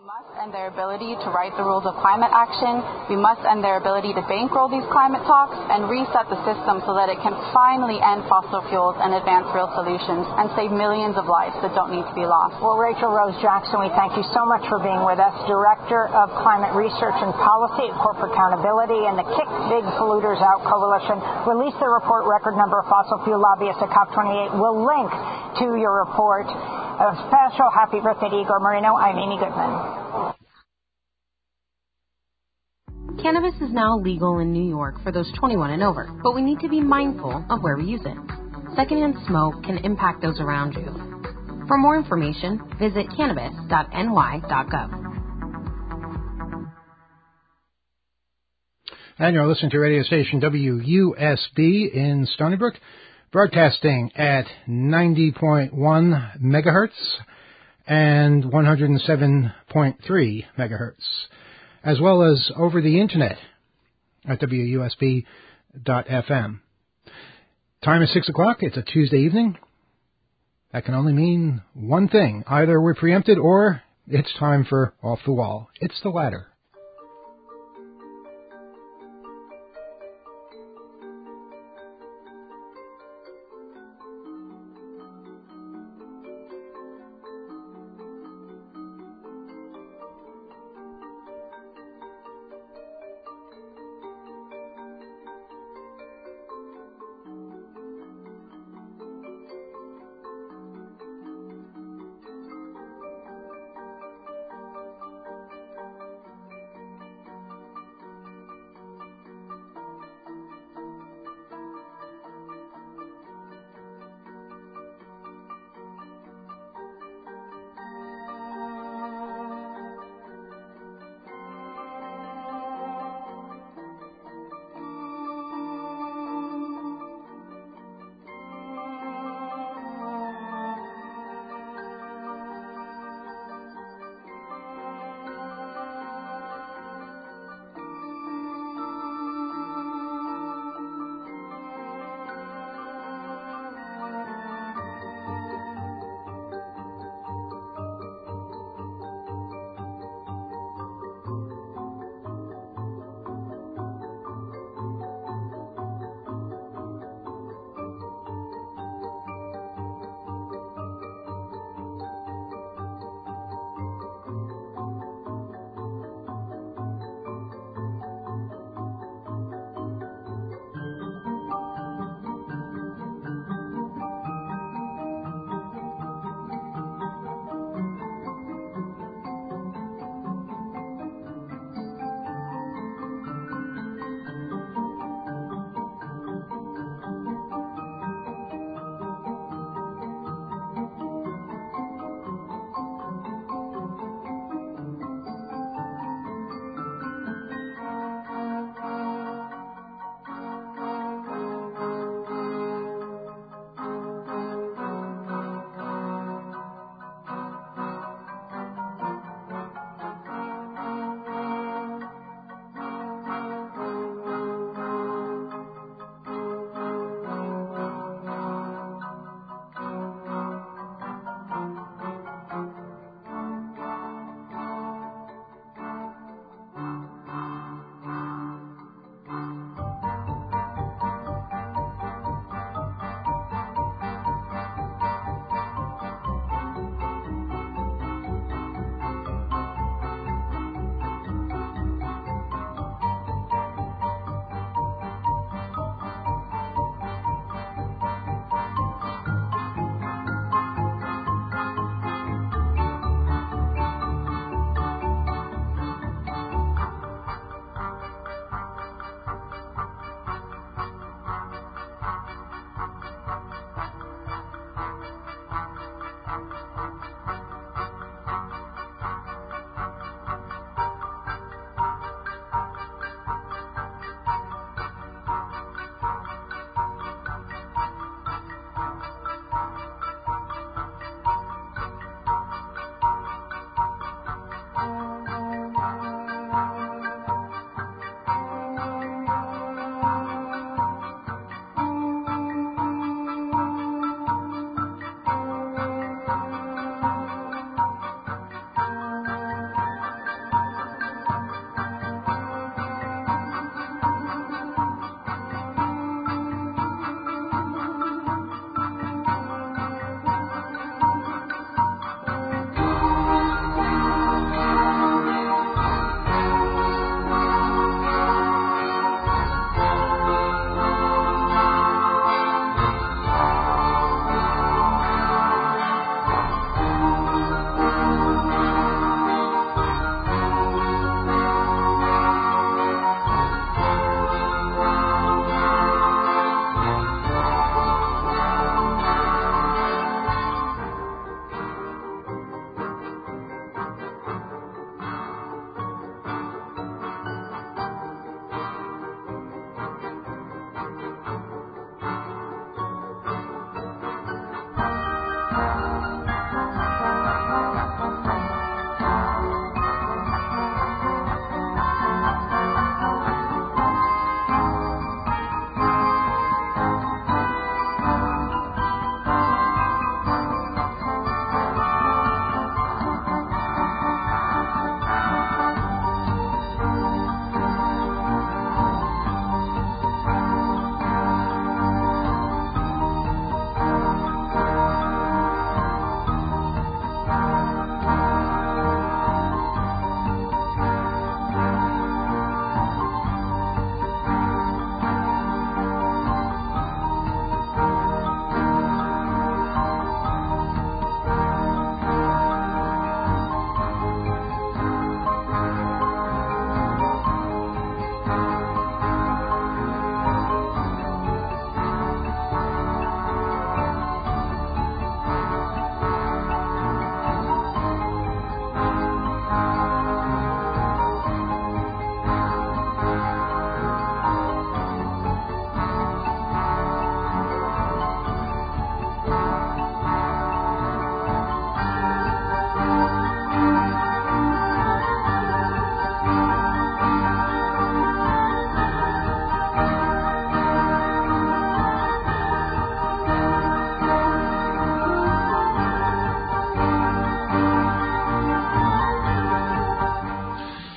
must end their ability to write the rules of climate action. We must end their ability to bankroll these climate talks and reset the system so that it can finally end fossil fuels and advance real solutions and save millions of lives that don't need to be lost. Well, Rachel Rose Jackson, we thank you so much for being with us, Director of Climate Research and Policy at Corporate Accountability and the Kick Big Polluters Out Coalition. Released their report, Record Number of Fossil Fuel Lobbyists at COP28. We'll link to your report. A special happy birthday to Igor Marino. I'm Amy Goodman. Cannabis is now legal in New York for those 21 and over, but we need to be mindful of where we use it. Secondhand smoke can impact those around you. For more information, visit cannabis.ny.gov. And you're listening to radio station WUSB in Stony Brook, broadcasting at 90.1 megahertz and 107.3 megahertz, as well as over the internet at WUSB.FM. Time is 6 o'clock. It's a Tuesday evening. That can only mean one thing. Either we're preempted or it's time for Off the Wall. It's the latter.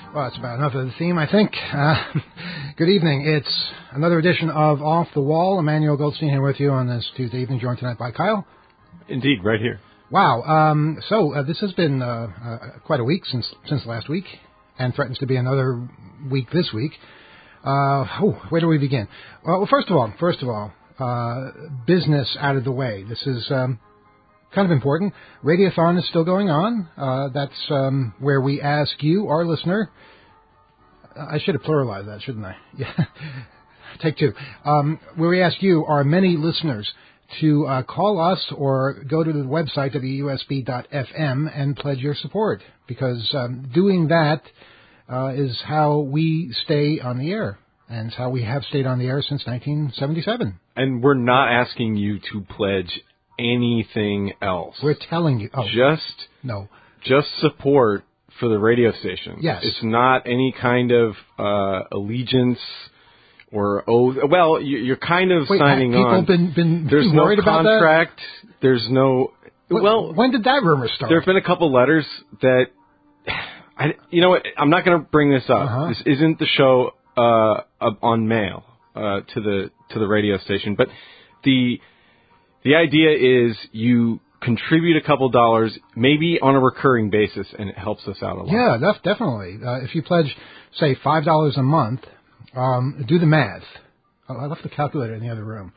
Well, that's about enough of the theme, I think. Good evening. It's another edition of Off the Wall. Emmanuel Goldstein here with you on this Tuesday evening, joined tonight by Kyle. Indeed, right here. Wow. So this has been quite a week since last week, and threatens to be another week this week. Where do we begin? Well, first of all, business out of the way. This is kind of important. Radiothon is still going on. That's where we ask you, our listener. I should have pluralized that, shouldn't I? Yeah. Take two. Where we ask you, our many listeners, to call us or go to the website, WUSB.FM, and pledge your support. Because doing that is how we stay on the air. And it's how we have stayed on the air since 1977. And we're not asking you to pledge anything else. We're telling you. Oh, just support for the radio station. Yes. It's not any kind of allegiance or oath. Well, you're kind of signing on. Been There's no worried about contract. That? There's no. Well, when did that rumor start? There have been a couple letters that. You know what? I'm not going to bring this up. This isn't the show on mail to the radio station, but the idea is you contribute a couple dollars, maybe on a recurring basis, and it helps us out a lot. Yeah, definitely. If you pledge, say, $5 a month, do the math. I left the calculator in the other room.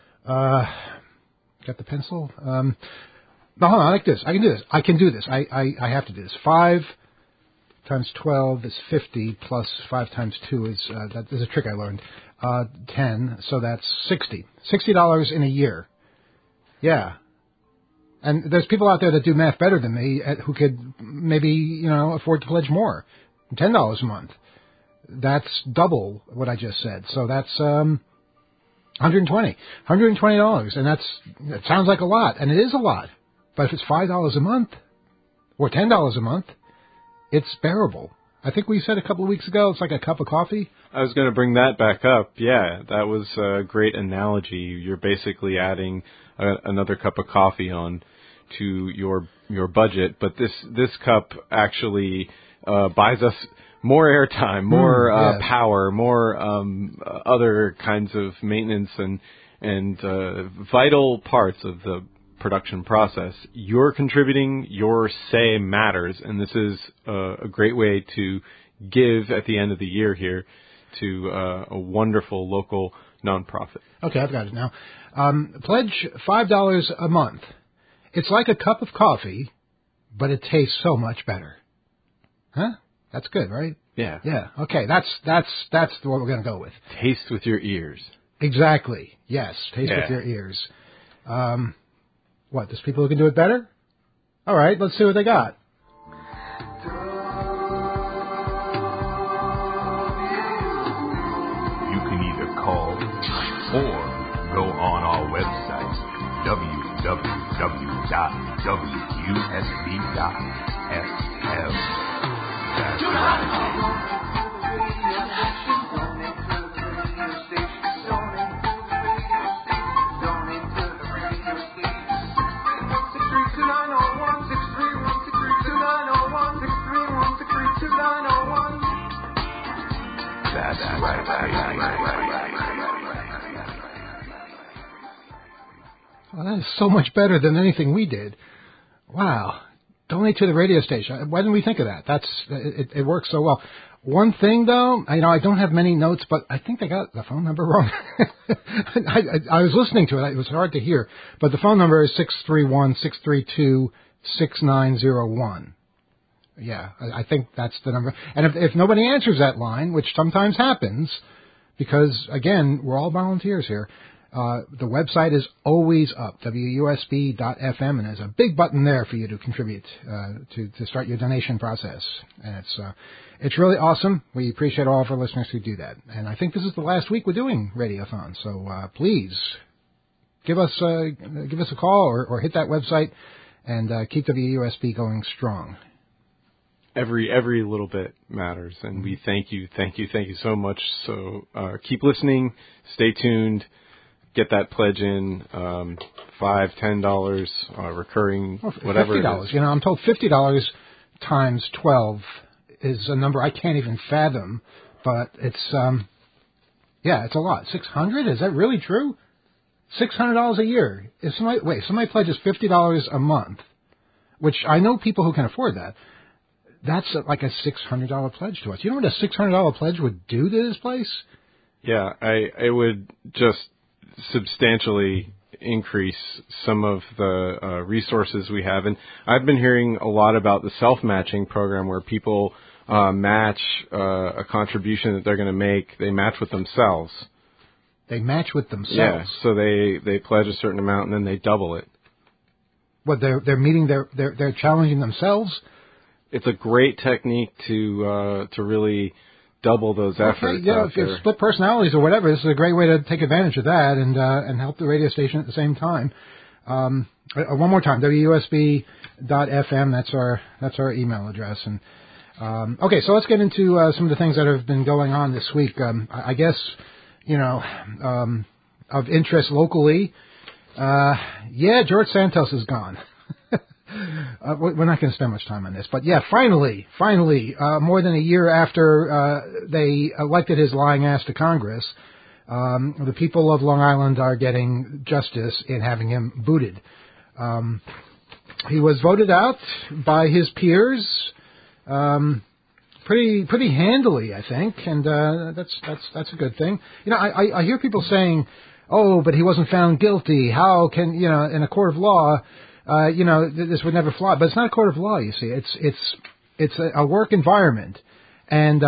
Got the pencil? No, hold on, like this. I can do this. I can do this. I have to do this. 5 times 12 is 50, plus 5 times 2 is, that is a trick I learned, 10, so that's $60. $60 in a year. Yeah. And there's people out there that do math better than me who could maybe, afford to pledge more. $10 a month. That's double what I just said. So that's $120. $120. And it sounds like a lot, and it is a lot. But if it's $5 a month or $10 a month, it's bearable. I think we said a couple of weeks ago, it's like a cup of coffee. I was going to bring that back up. Yeah, that was a great analogy. You're basically adding another cup of coffee on to your budget, but this cup actually buys us more airtime, more power, more other kinds of maintenance and vital parts of the production process. You're contributing, your say matters, and this is a great way to give at the end of the year here to a wonderful local nonprofit. Okay, I've got it now. Pledge $5 a month. It's like a cup of coffee, but it tastes so much better. Huh? That's good, right? Yeah. Yeah. Okay, that's what we're going to go with. Taste with your ears. Exactly. Yes, taste with your ears. What, there's people who can do it better? All right, let's see what they got. You can either call or go on our website, www.wusb.fm. That's right. Well, that is so much better than anything we did. Wow. Donate to the radio station. Why didn't we think of that? It works so well. One thing, though, I don't have many notes, but I think they got the phone number wrong. I was listening to it. It was hard to hear. But the phone number is 631-632-6901. Yeah, I think that's the number. And if nobody answers that line, which sometimes happens, because, again, we're all volunteers here, the website is always up, WUSB.FM, and there's a big button there for you to contribute to start your donation process. And it's really awesome. We appreciate all of our listeners who do that. And I think this is the last week we're doing Radiothon, so please give us a call or hit that website and keep WUSB going strong. Every little bit matters, and we thank you so much. So keep listening, stay tuned. Get that pledge in, $5, $10, recurring, whatever. $50. I'm told $50 times 12 is a number I can't even fathom, but it's it's a lot. 600? Is that really true? $600 a year. If somebody pledges $50 a month, which I know people who can afford that. That's like a $600 pledge to us. You know what a $600 pledge would do to this place? Yeah, it would just substantially increase some of the resources we have. And I've been hearing a lot about the self-matching program where people match a contribution that they're going to make. They match with themselves. They match with themselves? Yeah, so they pledge a certain amount and then they double it. What, they're meeting they're challenging themselves? It's a great technique to really double those efforts. Yeah, if you split personalities or whatever, this is a great way to take advantage of that and help the radio station at the same time. One more time, WUSB.FM. That's our email address. And okay, so let's get into some of the things that have been going on this week. I guess of interest locally. George Santos is gone. We're not going to spend much time on this, but finally, more than a year after they elected his lying ass to Congress, the people of Long Island are getting justice in having him booted. He was voted out by his peers, pretty handily, I think, and that's a good thing. I hear people saying, "Oh, but he wasn't found guilty. How can in a court of law?" This would never fly. But it's not a court of law, you see. It's a work environment. And,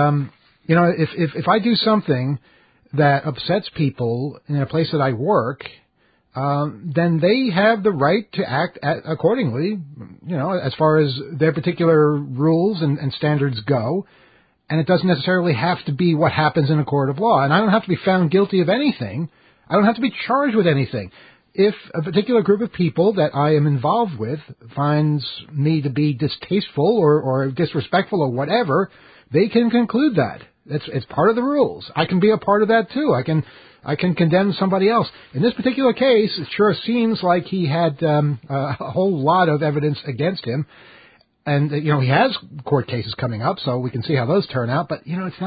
if I do something that upsets people in a place that I work, then they have the right to act accordingly, as far as their particular rules and standards go. And it doesn't necessarily have to be what happens in a court of law. And I don't have to be found guilty of anything. I don't have to be charged with anything. If a particular group of people that I am involved with finds me to be distasteful or disrespectful or whatever, they can conclude that. It's part of the rules. I can be a part of that too. I can condemn somebody else. In this particular case, it sure seems like he had a whole lot of evidence against him. And, he has court cases coming up, so we can see how those turn out. But,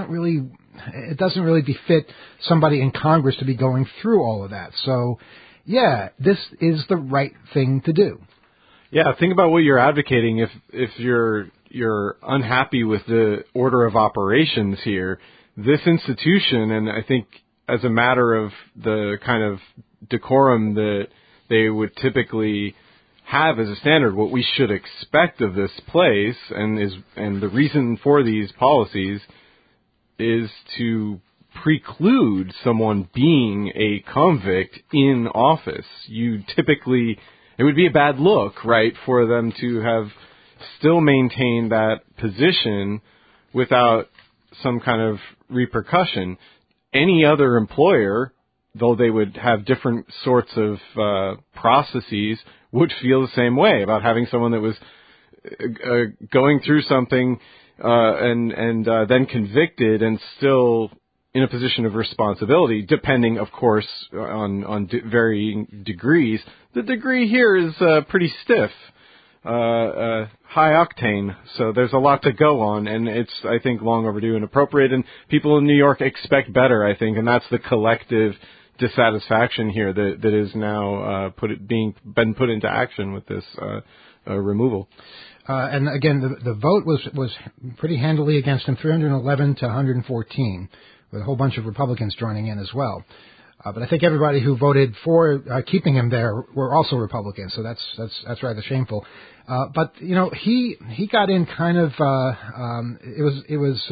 it doesn't really befit somebody in Congress to be going through all of that. So, this is the right thing to do. Yeah, think about what you're advocating. If you're unhappy with the order of operations here, this institution, and I think as a matter of the kind of decorum that they would typically have as a standard, what we should expect of this place, and the reason for these policies is to preclude someone being a convict in office. It would be a bad look, right, for them to have still maintained that position without some kind of repercussion. Any other employer, though they would have different sorts of processes, would feel the same way about having someone that was going through something and then convicted and still in a position of responsibility, depending, of course, on varying degrees. The degree here is pretty stiff, high octane, so there's a lot to go on, and it's, I think, long overdue and appropriate, and people in New York expect better, I think, and that's the collective dissatisfaction here that is now been put into action with this removal. And again, the vote was pretty handily against him, 311 to 114. With a whole bunch of Republicans joining in as well. But I think everybody who voted for keeping him there were also Republicans, so that's rather shameful. But he got in kind of it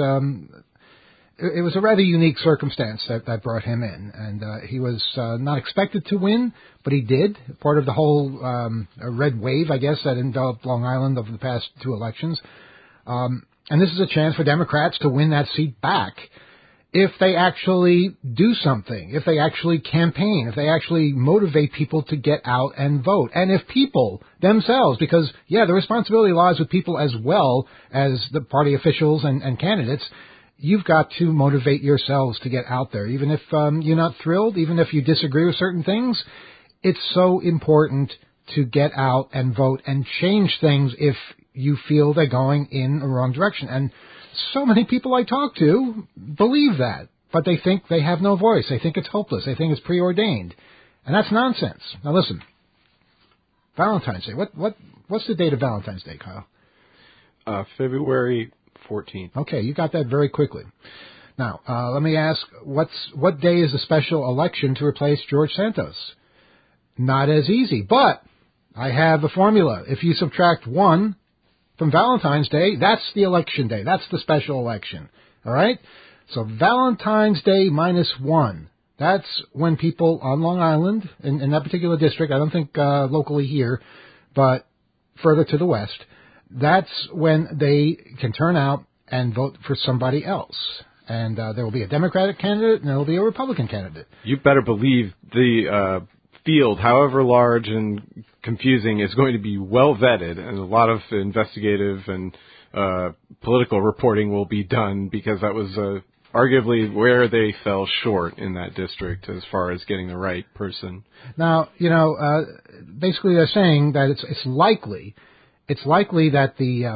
was a rather unique circumstance that brought him in, and he was not expected to win, but he did. Part of the whole red wave, I guess, that enveloped Long Island over the past two elections. And this is a chance for Democrats to win that seat back. If they actually do something, if they actually campaign, if they actually motivate people to get out and vote, and if people themselves, because, the responsibility lies with people as well as the party officials and candidates, you've got to motivate yourselves to get out there. Even if you're not thrilled, even if you disagree with certain things, it's so important to get out and vote and change things if you feel they're going in the wrong direction. And so many people I talk to believe that, but they think they have no voice. They think it's hopeless. They think it's preordained. And that's nonsense. Now listen, Valentine's Day. What's the date of Valentine's Day, Kyle? February 14th. Okay, you got that very quickly. Now, let me ask, what day is the special election to replace George Santos? Not as easy, but I have a formula. If you subtract 1 from Valentine's Day, that's the election day. That's the special election. All right? So Valentine's Day minus 1. That's when people on Long Island, in that particular district, I don't think locally here, but further to the west, that's when they can turn out and vote for somebody else. And there will be a Democratic candidate and there will be a Republican candidate. You better believe the field, however large and confusing, is going to be well vetted, and a lot of investigative and political reporting will be done, because that was arguably where they fell short in that district as far as getting the right person. Now, basically they're saying that it's likely that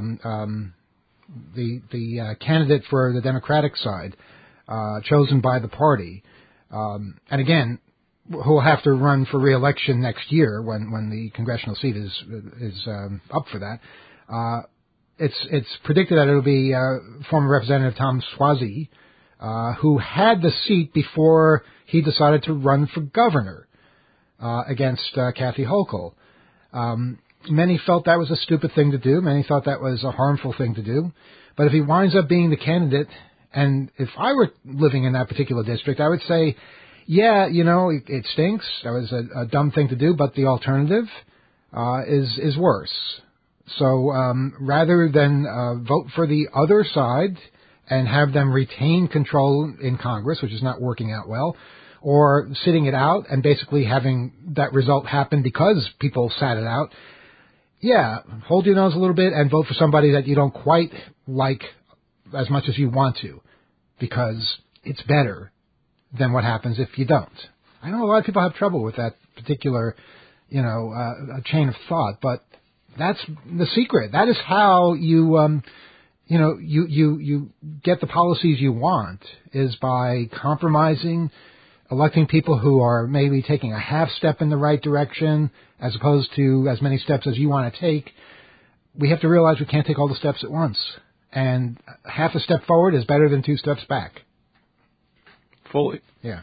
the candidate for the Democratic side, chosen by the party, and again, who will have to run for re-election next year when the congressional seat is up for that. It's predicted that it'll be former Representative Tom Suozzi, who had the seat before he decided to run for governor against Kathy Hochul. Many felt that was a stupid thing to do. Many thought that was a harmful thing to do. But if he winds up being the candidate, and if I were living in that particular district, I would say, yeah, it stinks. That was a dumb thing to do, but the alternative is worse. So rather than vote for the other side and have them retain control in Congress, which is not working out well, or sitting it out and basically having that result happen because people sat it out, yeah, hold your nose a little bit and vote for somebody that you don't quite like as much as you want to, because it's better than what happens if you don't. I know a lot of people have trouble with that particular, chain of thought, but that's the secret. That is how you get the policies you want, is by compromising, electing people who are maybe taking a half step in the right direction as opposed to as many steps as you want to take. We have to realize we can't take all the steps at once. And half a step forward is better than 2 steps back. Fully. Yeah.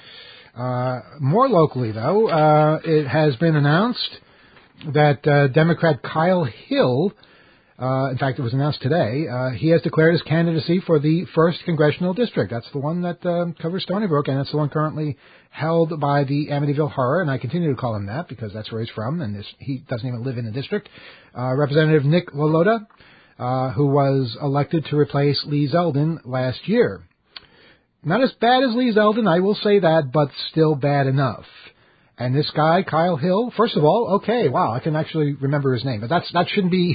More locally, though, it has been announced that Democrat Kyle Hill, in fact, it was announced today, he has declared his candidacy for the 1st Congressional District. That's the one that covers Stony Brook, and that's the one currently held by the Amityville Horror, and I continue to call him that because that's where he's from, and he doesn't even live in the district. Representative Nick LaLota, who was elected to replace Lee Zeldin last year. Not as bad as Lee Zeldin, I will say that, but still bad enough. And this guy, Kyle Hill, first of all, okay, wow, I can actually remember his name, but that shouldn't be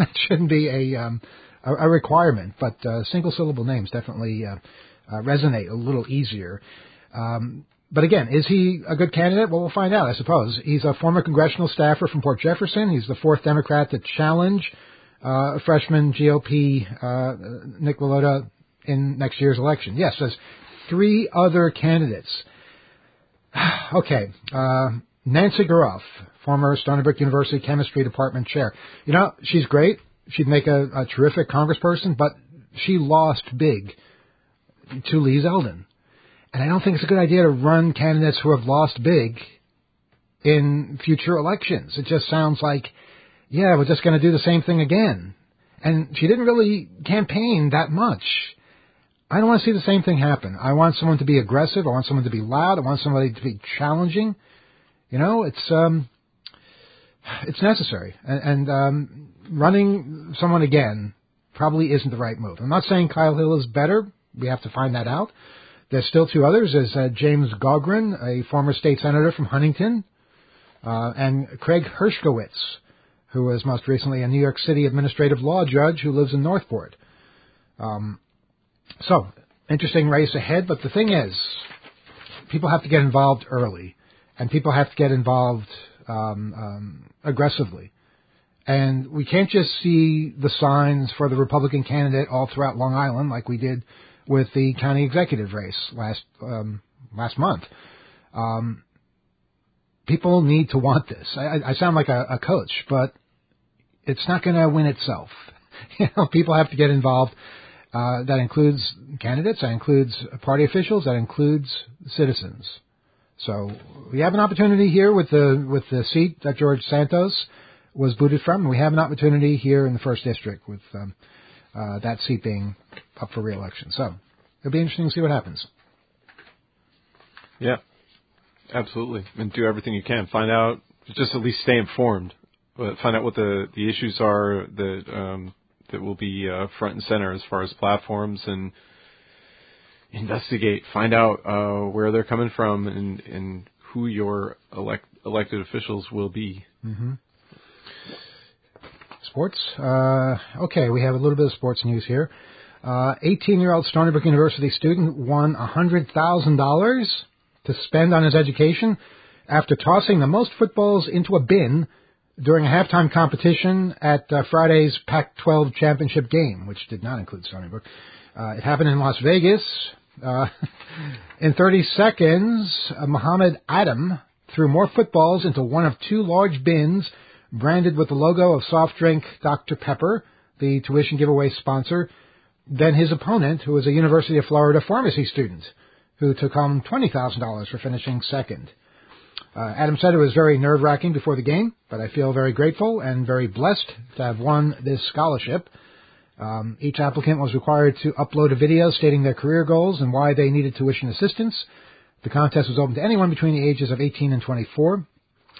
a requirement. But single syllable names definitely resonate a little easier. But again, is he a good candidate? Well, we'll find out, I suppose. He's a former congressional staffer from Port Jefferson. He's the 4th Democrat to challenge freshman GOP Nick LaLota in next year's election. Yes, there's 3 other candidates. Okay, Nancy Garuff, former Stony Brook University Chemistry Department chair. She's great. She'd make a terrific congressperson, but she lost big to Lee Zeldin. And I don't think it's a good idea to run candidates who have lost big in future elections. It just sounds like, yeah, we're just going to do the same thing again. And she didn't really campaign that much. I don't want to see the same thing happen. I want someone to be aggressive. I want someone to be loud. I want somebody to be challenging. It's necessary. And running someone again probably isn't the right move. I'm not saying Kyle Hill is better. We have to find that out. There's still 2 others. There's James Gogren, a former state senator from Huntington, and Craig Hershkowitz, who was most recently a New York City administrative law judge who lives in Northport. So, interesting race ahead, but the thing is, people have to get involved early, and people have to get involved aggressively. And we can't just see the signs for the Republican candidate all throughout Long Island like we did with the county executive race last month. People need to want this. I sound like a coach, but it's not going to win itself. People have to get involved. That includes candidates, that includes party officials, that includes citizens. So we have an opportunity here with the seat that George Santos was booted from. We have an opportunity here in the 1st District with that seat being up for re-election. So it'll be interesting to see what happens. Yeah, absolutely. And do everything you can. Find out, just at least stay informed. Find out what the issues are that will be front and center as far as platforms, and investigate. Find out where they're coming from and who your elected officials will be. Mm-hmm. Sports. Okay, we have a little bit of sports news here. 18-year-old Stony Brook University student won $100,000 to spend on his education after tossing the most footballs into a bin during a halftime competition at Friday's Pac-12 championship game, which did not include Stony Brook. It happened in Las Vegas. In 30 seconds, Muhammad Adam threw more footballs into one of 2 large bins branded with the logo of soft drink Dr. Pepper, the tuition giveaway sponsor, than his opponent, who was a University of Florida pharmacy student, who took home $20,000 for finishing second. Adam said it was very nerve-wracking before the game, but I feel very grateful and very blessed to have won this scholarship. Each applicant was required to upload a video stating their career goals and why they needed tuition assistance. The contest was open to anyone between the ages of 18 and 24.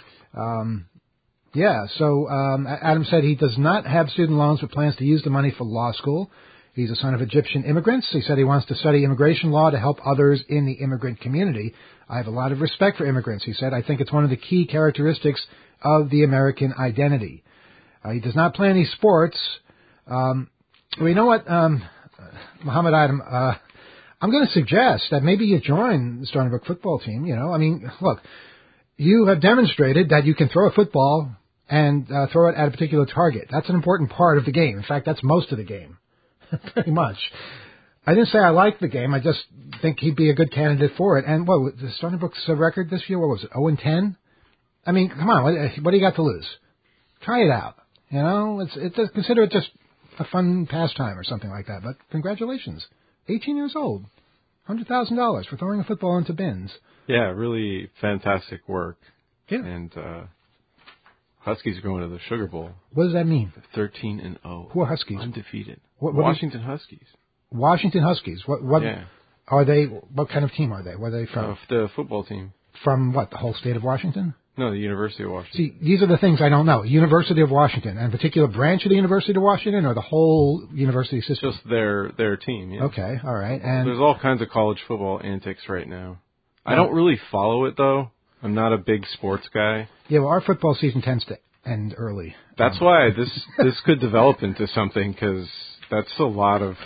Adam said he does not have student loans but plans to use the money for law school. He's a son of Egyptian immigrants. He said he wants to study immigration law to help others in the immigrant community. I have a lot of respect for immigrants, he said. I think it's one of the key characteristics of the American identity. He does not play any sports. Well, you know what, Muhammad Adam, I'm going to suggest that maybe you join the Stony Brook football team. Look, you have demonstrated that you can throw a football and throw it at a particular target. That's an important part of the game. In fact, that's most of the game, pretty much. I didn't say I like the game. I just think he'd be a good candidate for it. And what the Stony Brook's record this year? What was it? 0-10. I mean, come on. What do you got to lose? Try it out. Consider it just a fun pastime or something like that. But congratulations, 18 years old, $100,000 for throwing a football into bins. Yeah, really fantastic work. Yeah. And Huskies are going to the Sugar Bowl. What does that mean? 13-0. Who are Huskies? Undefeated. Washington Huskies. Washington Huskies. What Yeah. Are they? What kind of team are they? Where are they from? The football team. From what? The whole state of Washington? No, the University of Washington. See, these are the things I don't know. University of Washington, and a particular branch of the University of Washington, or the whole university system? Just their team. Yeah. Okay, all right. And there's all kinds of college football antics right now. I don't really follow it though. I'm not a big sports guy. Yeah, well, our football season tends to end early. That's why this could develop into something, because that's a lot of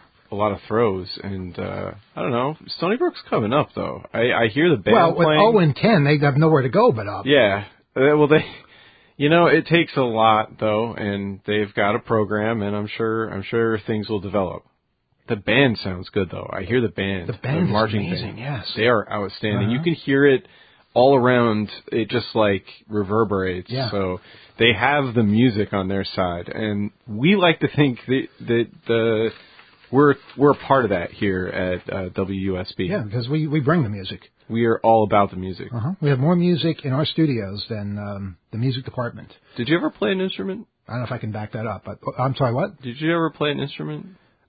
throws, and I don't know. Stony Brook's coming up though. I hear the band playing. Well, with 0-10, they have nowhere to go but up. Yeah. Well, it takes a lot though, and they've got a program, and I'm sure things will develop. The band sounds good though. I hear the band. The band is marching amazing. band. Yes, they are outstanding. Uh-huh. You can hear it all around. It just like reverberates. Yeah. So they have the music on their side, and we like to think that we're a part of that here at WUSB. Yeah, because we bring the music. We are all about the music. Uh-huh. We have more music in our studios than the music department. Did you ever play an instrument? I don't know if I can back that up, but I'm sorry, what? Did you ever play an instrument?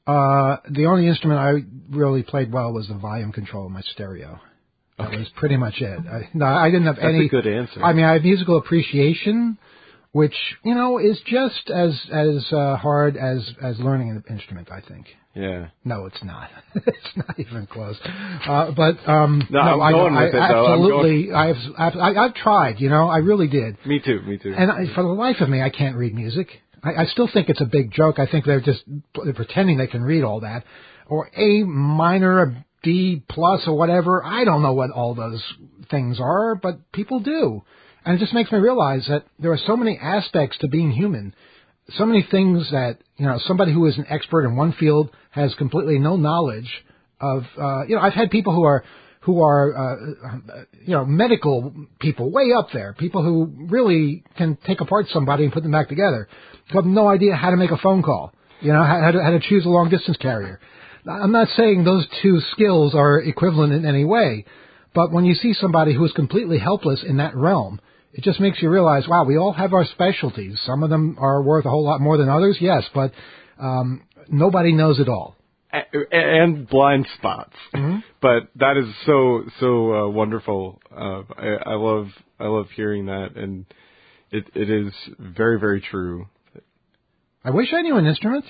The only instrument I really played well was the volume control of my stereo. That was pretty much it. I didn't have That's any. a good answer. I mean, I have musical appreciation, which is just as hard as learning an instrument, I think. Yeah. No, it's not. It's not even close. I'm going with it, though. Absolutely. I've tried. I really did. Me too. And for the life of me, I can't read music. I still think it's a big joke. I think they're pretending they can read all that, or A minor, a D plus, or whatever. I don't know what all those things are, but people do. And it just makes me realize that there are so many aspects to being human, so many things that, somebody who is an expert in one field has completely no knowledge of, I've had people who are medical people way up there, people who really can take apart somebody and put them back together, who have no idea how to make a phone call, how to choose a long distance carrier. I'm not saying those two skills are equivalent in any way, but when you see somebody who is completely helpless in that realm, it just makes you realize, wow, we all have our specialties. Some of them are worth a whole lot more than others, yes, but nobody knows it all. And blind spots. Mm-hmm. But that is so wonderful. I love hearing that, and it is very, very true. I wish I knew an instrument,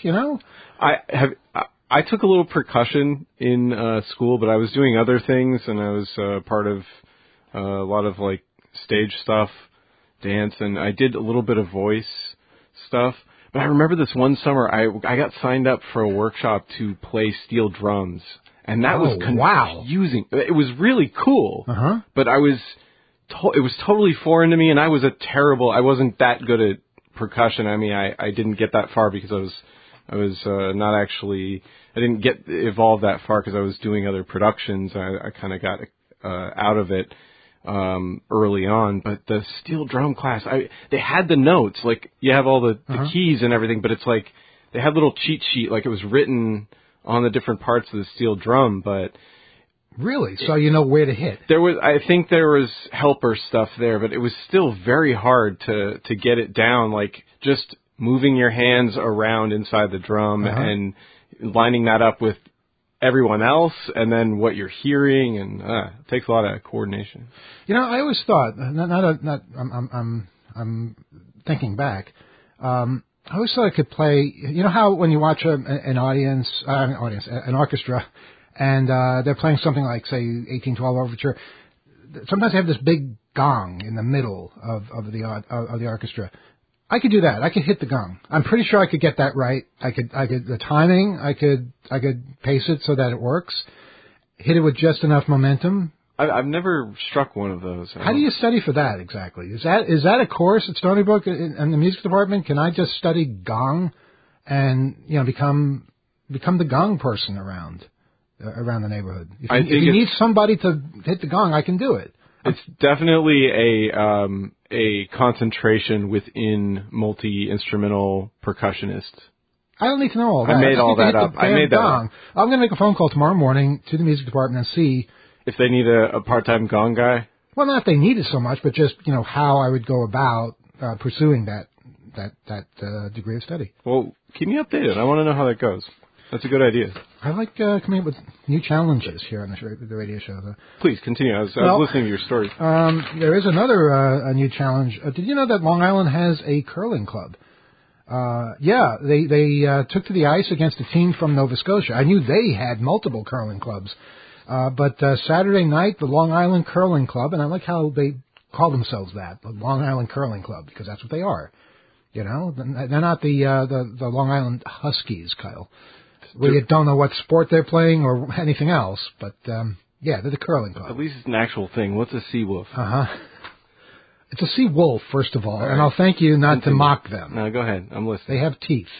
I took a little percussion in school, but I was doing other things, and I was part of a lot of like stage stuff, dance, and I did a little bit of voice stuff. But I remember this one summer, I got signed up for a workshop to play steel drums, and that was confusing. Wow. It was really cool, but it was totally foreign to me, and I wasn't that good at percussion. I mean, I didn't get that far because I was not actually, I didn't get evolved that far because I was doing other productions. I kind of got out of it early on, but the steel drum class, they had the notes, like you have all the keys and everything, but it's like they had a little cheat sheet, like it was written on the different parts of the steel drum, but really, so you know where to hit. I think there was helper stuff there, but it was still very hard to get it down, like just moving your hands around inside the drum and lining that up with everyone else, and then what you're hearing, and it takes a lot of coordination. I always thought, I'm thinking back. I always thought I could play. You know how when you watch an orchestra, and they're playing something like, say, 1812 Overture. Sometimes they have this big gong in the middle of the orchestra. I could do that. I could hit the gong. I'm pretty sure I could get that right. I could the timing. I could pace it so that it works. Hit it with just enough momentum. I've never struck one of those. How do you study for that exactly? Is that a course at Stony Brook in the music department? Can I just study gong and become the gong person around the neighborhood? If you need somebody to hit the gong, I can do it. It's definitely a concentration within multi-instrumental percussionists. I don't need to know all that. I made all that up. I made that up. I'm going to make a phone call tomorrow morning to the music department and see if they need a part-time gong guy. Well, not if they need it so much, but just how I would go about pursuing that degree of study. Well, keep me updated. I want to know how that goes. That's a good idea. I like coming up with new challenges here on the radio show. Please continue. I was listening to your story. There is another a new challenge. Did you know that Long Island has a curling club? They took to the ice against a team from Nova Scotia. I knew they had multiple curling clubs. But Saturday night, the Long Island Curling Club, and I like how they call themselves that, the Long Island Curling Club, because that's what they are. They're not the Long Island Huskies, Kyle. We don't know what sport they're playing or anything else, but they're the curling club. At least it's an actual thing. What's a sea wolf? It's a sea wolf, first of all, and I'll thank you not to mock them. No, go ahead. I'm listening. They have teeth.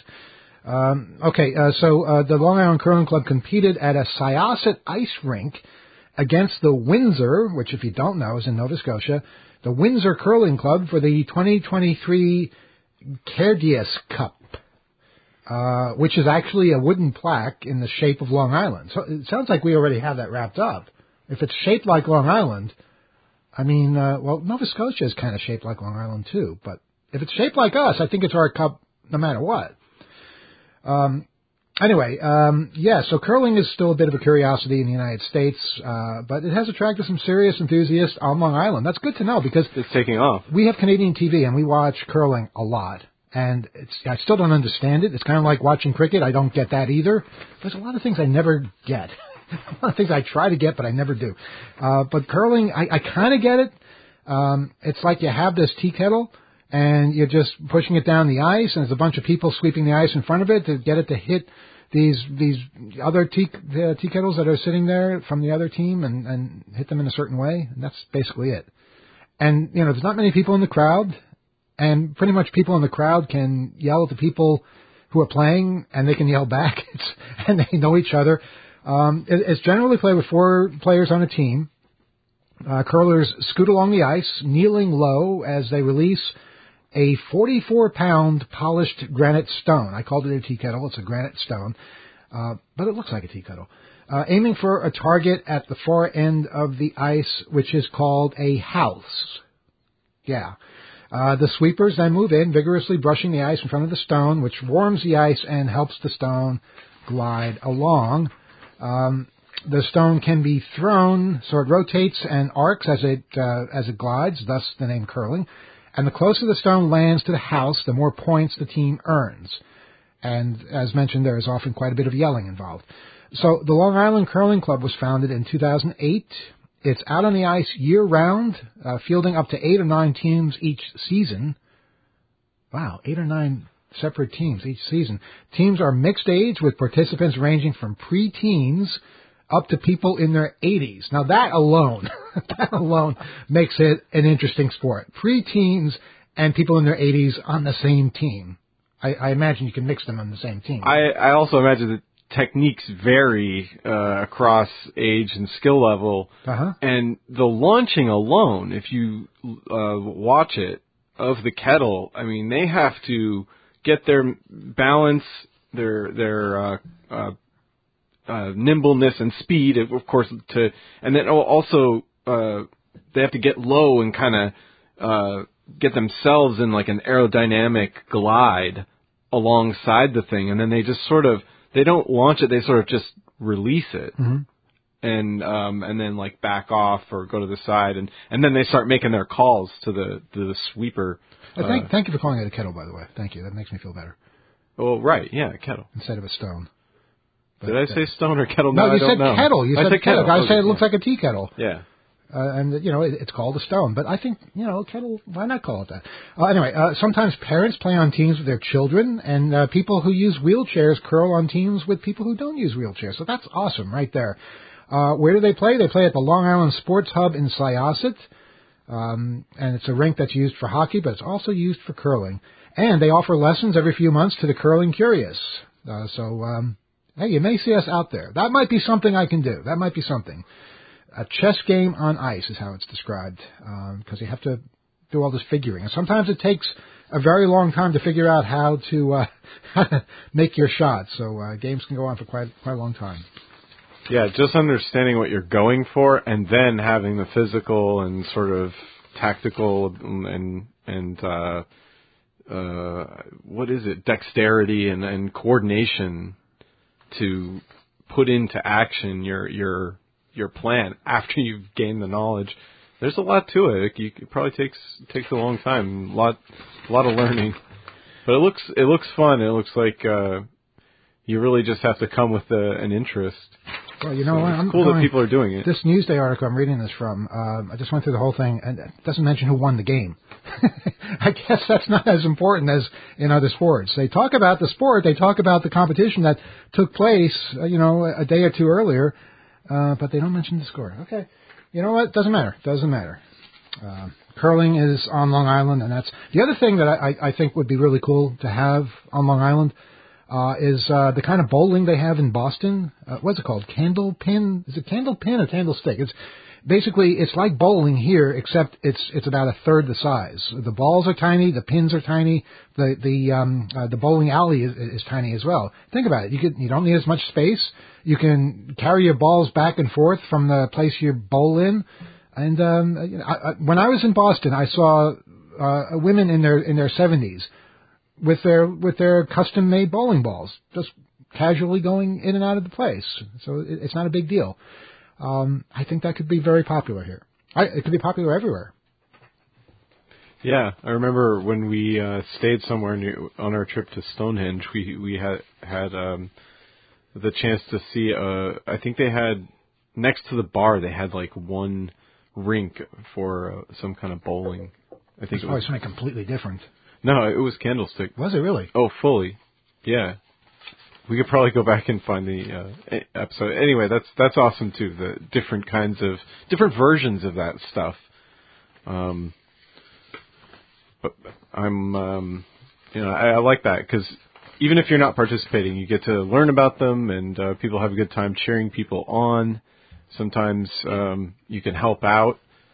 So the Long Island Curling Club competed at a Syosset ice rink against the Windsor, which, if you don't know, is in Nova Scotia, the Windsor Curling Club for the 2023 Cairdias Cup. Which is actually a wooden plaque in the shape of Long Island. So it sounds like we already have that wrapped up. If it's shaped like Long Island, I mean, Nova Scotia is kind of shaped like Long Island too. But if it's shaped like us, I think it's our cup no matter what. So curling is still a bit of a curiosity in the United States, but it has attracted some serious enthusiasts on Long Island. That's good to know because it's taking off. We have Canadian TV and we watch curling a lot. And I still don't understand it. It's kind of like watching cricket. I don't get that either. There's a lot of things I never get. A lot of things I try to get, but I never do. But curling, I kind of get it. It's like you have this tea kettle, and you're just pushing it down the ice, and there's a bunch of people sweeping the ice in front of it to get it to hit these other tea kettles that are sitting there from the other team and hit them in a certain way. And that's basically it. And, there's not many people in the crowd, and pretty much people in the crowd can yell at the people who are playing, and they can yell back, and they know each other. It's generally played with 4 players on a team. Curlers scoot along the ice, kneeling low as they release a 44-pound polished granite stone. I called it a tea kettle. It's a granite stone, but it looks like a tea kettle. Aiming for a target at the far end of the ice, which is called a house. Yeah. The sweepers then move in, vigorously brushing the ice in front of the stone, which warms the ice and helps the stone glide along. The stone can be thrown, so it rotates and arcs as it glides, thus the name curling. And the closer the stone lands to the house, the more points the team earns. And as mentioned, there is often quite a bit of yelling involved. So the Long Island Curling Club was founded in 2008. It's out on the ice year-round, fielding up to 8 or 9 teams each season. Wow, 8 or 9 separate teams each season. Teams are mixed age with participants ranging from pre-teens up to people in their 80s. Now that alone makes it an interesting sport. Pre-teens and people in their 80s on the same team. I imagine you can mix them on the same team. I also imagine that techniques vary across age and skill level. Uh-huh. And the launching alone, if you watch it, of the kettle, I mean, they have to get their balance, their nimbleness and speed, of course, and then also they have to get low and kind of get themselves in like an aerodynamic glide alongside the thing, and then they just they don't launch it, they sort of just release it. Mm-hmm. And then like back off or go to the side, and then they start making their calls to the sweeper. Thank you for calling it a kettle, by the way. Thank you. That makes me feel better. Well, right, yeah, kettle instead of a stone. But, did I say stone or kettle? No, you said know. kettle. You said kettle. I said it looks yeah. like a tea kettle. Yeah. And, it's called a stone. But I think, kettle, why not call it that? Anyway, sometimes parents play on teams with their children, and people who use wheelchairs curl on teams with people who don't use wheelchairs. So that's awesome right there. Where do they play? They play at the Long Island Sports Hub in Syosset. And it's a rink that's used for hockey, but it's also used for curling. And they offer lessons every few months to the curling curious. Hey, you may see us out there. That might be something I can do. That might be something. A chess game on ice is how it's described, because you have to do all this figuring. And sometimes it takes a very long time to figure out how to make your shots. So games can go on for quite a long time. Yeah, just understanding what you're going for, and then having the physical and sort of tactical and what is it, dexterity and coordination to put into action your plan after you've gained the knowledge. There's a lot to it. It probably takes a long time, a lot of learning, but it looks fun. It looks like you really just have to come with an interest. Well, it's cool that people are doing it. This Newsday article I'm reading this from, I just went through the whole thing, and it doesn't mention who won the game. I guess that's not as important as in other sports. They talk about the sport, they talk about the competition that took place, a day or two earlier, but they don't mention the score. Okay. You know what? Doesn't matter. Curling is on Long Island, and that's the other thing that I think would be really cool to have on Long Island. Is the kind of bowling they have in Boston. What's it called? Candlepin? Is it candlepin or candlestick? It's like bowling here, except it's about a third the size. The balls are tiny, the pins are tiny, the bowling alley is tiny as well. Think about it. You don't need as much space. You can carry your balls back and forth from the place you bowl in. And when I was in Boston, I saw women in their 70s. With their custom-made bowling balls, just casually going in and out of the place. So it's not a big deal. I think that could be very popular here. It could be popular everywhere. Yeah, I remember when we stayed somewhere on our trip to Stonehenge, we had the chance to see. I think they had next to the bar they had like one rink for some kind of bowling. I think it was something completely different. No, it was Candlestick. Was it really? Oh, fully. Yeah. We could probably go back and find the episode. Anyway, that's awesome too. The different versions of that stuff. But I'm, I like that because even if you're not participating, you get to learn about them, and people have a good time cheering people on. Sometimes you can help out.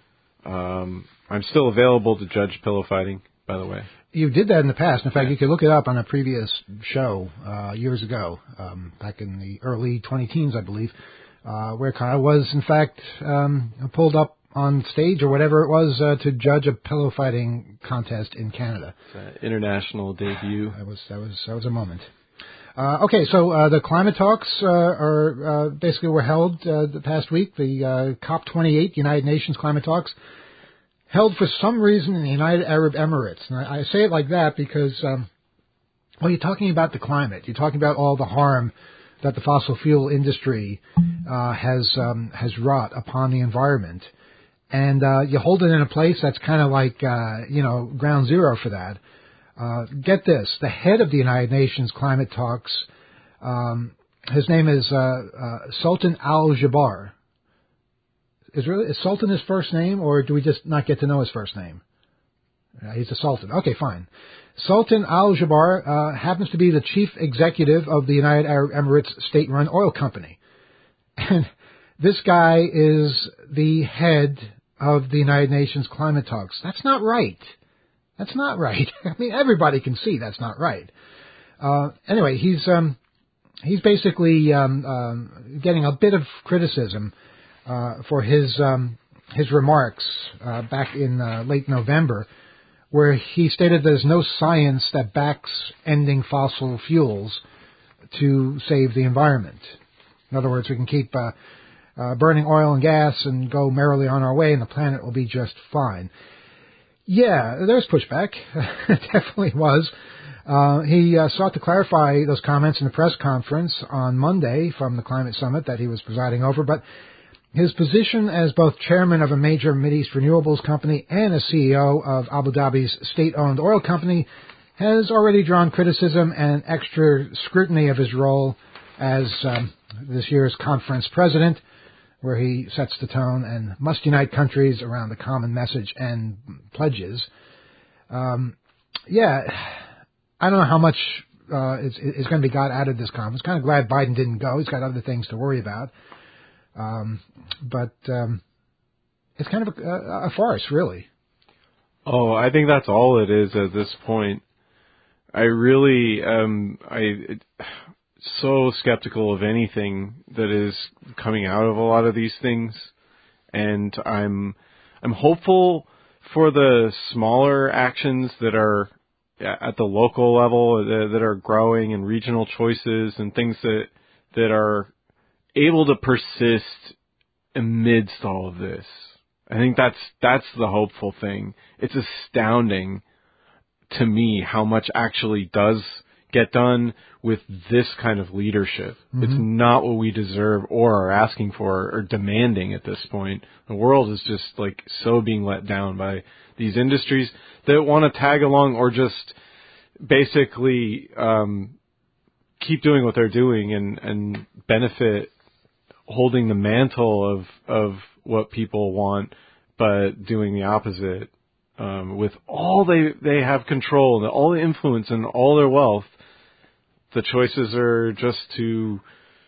I'm still available to judge pillow fighting, by the way. You did that in the past. In fact, you could look it up on a previous show years ago, back in the early 2010s, I believe, where Kyle was, in fact, pulled up on stage or whatever it was to judge a pillow fighting contest in Canada. International debut. That was a moment. Okay, so the climate talks are basically were held the past week. The COP28, United Nations climate talks, held for some reason in the United Arab Emirates. And I say it like that because, you're talking about the climate. You're talking about all the harm that the fossil fuel industry has wrought upon the environment. And you hold it in a place that's kind of like, ground zero for that. Get this, the head of the United Nations climate talks, his name is Sultan Al-Jaber. Is Sultan his first name, or do we just not get to know his first name? He's a Sultan. Okay, fine. Sultan Al-Jaber happens to be the chief executive of the United Arab Emirates state-run oil company. And this guy is the head of the United Nations climate talks. That's not right. That's not right. I mean, everybody can see that's not right. Anyway, he's basically getting a bit of criticism for his remarks back in late November, where he stated there's no science that backs ending fossil fuels to save the environment. In other words, we can keep burning oil and gas and go merrily on our way, and the planet will be just fine. Yeah, there's pushback. It definitely was. He sought to clarify those comments in a press conference on Monday from the Climate Summit that he was presiding over, but his position as both chairman of a major Mideast renewables company and a CEO of Abu Dhabi's state-owned oil company has already drawn criticism and extra scrutiny of his role as this year's conference president, where he sets the tone and must unite countries around the common message and pledges. I don't know how much is going to be got out of this conference. Kind of glad Biden didn't go. He's got other things to worry about. But it's kind of a farce, really. Oh, I think that's all it is at this point. I really so skeptical of anything that is coming out of a lot of these things, and I'm hopeful for the smaller actions that are at the local level that are growing, and regional choices and things that are able to persist amidst all of this. I think that's the hopeful thing. It's astounding to me how much actually does get done with this kind of leadership. Mm-hmm. It's not what we deserve or are asking for or demanding at this point. The world is just like so being let down by these industries that want to tag along or just basically keep doing what they're doing and benefit holding the mantle of what people want, but doing the opposite. With all they have control and all the influence and all their wealth, the choices are just to,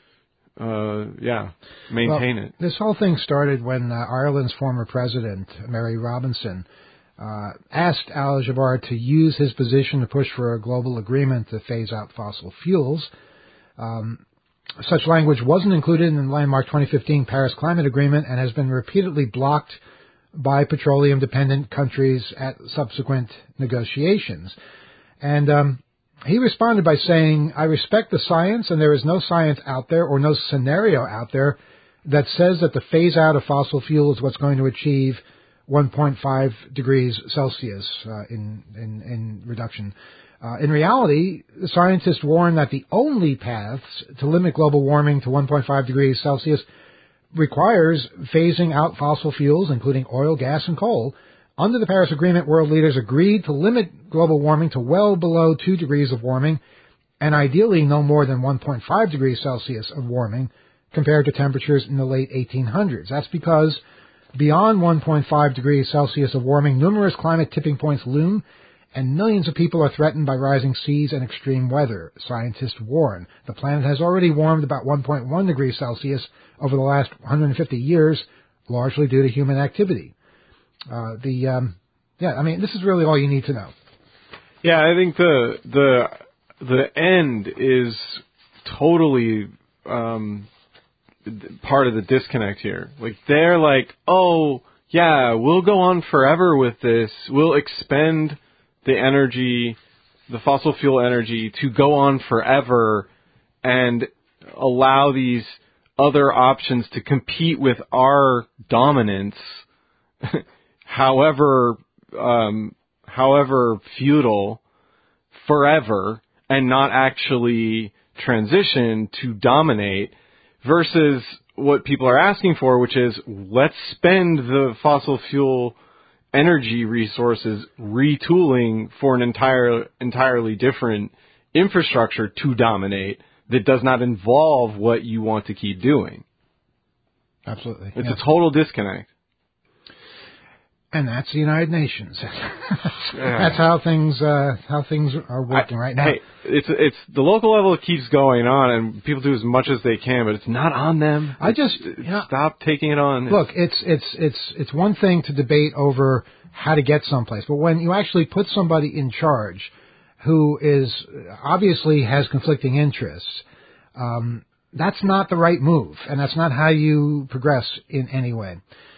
maintain it. This whole thing started when Ireland's former president, Mary Robinson, asked Al-Jaber to use his position to push for a global agreement to phase out fossil fuels. Such language wasn't included in the landmark 2015 Paris Climate Agreement and has been repeatedly blocked by petroleum-dependent countries at subsequent negotiations. And he responded by saying, I respect the science, and there is no science out there or no scenario out there that says that the phase-out of fossil fuel is what's going to achieve 1.5 degrees Celsius in reduction. In reality, scientists warn that the only paths to limit global warming to 1.5 degrees Celsius requires phasing out fossil fuels, including oil, gas, and coal. Under the Paris Agreement, world leaders agreed to limit global warming to well below 2 degrees of warming, and ideally no more than 1.5 degrees Celsius of warming compared to temperatures in the late 1800s. That's because Beyond 1.5 degrees Celsius of warming, numerous climate tipping points loom, and millions of people are threatened by rising seas and extreme weather. Scientists warn the planet has already warmed about 1.1 degrees Celsius over the last 150 years, largely due to human activity. This is really all you need to know. Yeah, I think the end is totally part of the disconnect here. Like, they're like, oh, yeah, we'll go on forever with this. We'll expend the energy, the fossil fuel energy, to go on forever and allow these other options to compete with our dominance, however futile, forever, and not actually transition to dominate, versus what people are asking for, which is, let's spend the fossil fuel energy resources retooling for an entirely different infrastructure to dominate that does not involve what you want to keep doing. Absolutely. It's a total disconnect. And that's the United Nations. That's how things are working right now. Hey, it's the local level. It keeps going on, and people do as much as they can, but it's not on them. Stop taking it on. Look, it's one thing to debate over how to get someplace, but when you actually put somebody in charge who is obviously has conflicting interests, that's not the right move, and that's not how you progress in any way.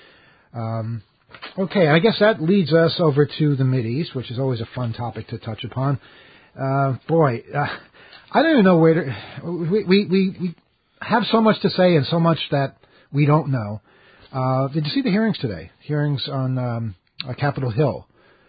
Okay, I guess that leads us over to the Mideast, which is always a fun topic to touch upon. I don't even know where to... We have so much to say and so much that we don't know. Did you see the hearings today? Hearings on Capitol Hill.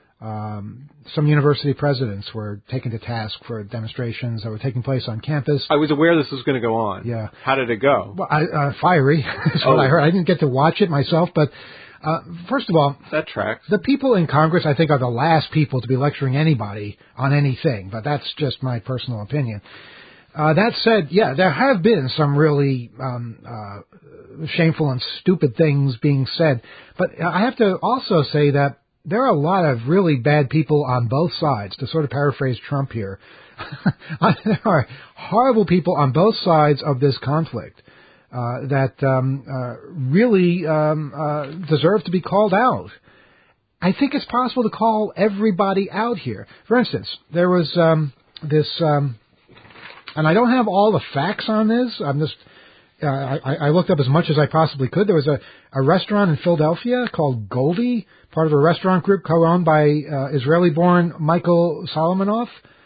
Some university presidents were taken to task for demonstrations that were taking place on campus. I was aware this was going to go on. Yeah. How did it go? Well, fiery is what I heard. I didn't get to watch it myself, but... first of all, that tracks. The people in Congress, I think, are the last people to be lecturing anybody on anything, but that's just my personal opinion. That said, yeah, there have been some really shameful and stupid things being said, but I have to also say that there are a lot of really bad people on both sides, to sort of paraphrase Trump here. There are horrible people on both sides of this conflict. That really deserve to be called out. I think it's possible to call everybody out here. For instance, there was and I don't have all the facts on this. I'm just I looked up as much as I possibly could. There was a restaurant in Philadelphia called Goldie, part of a restaurant group co-owned by Israeli-born Michael Solomonov,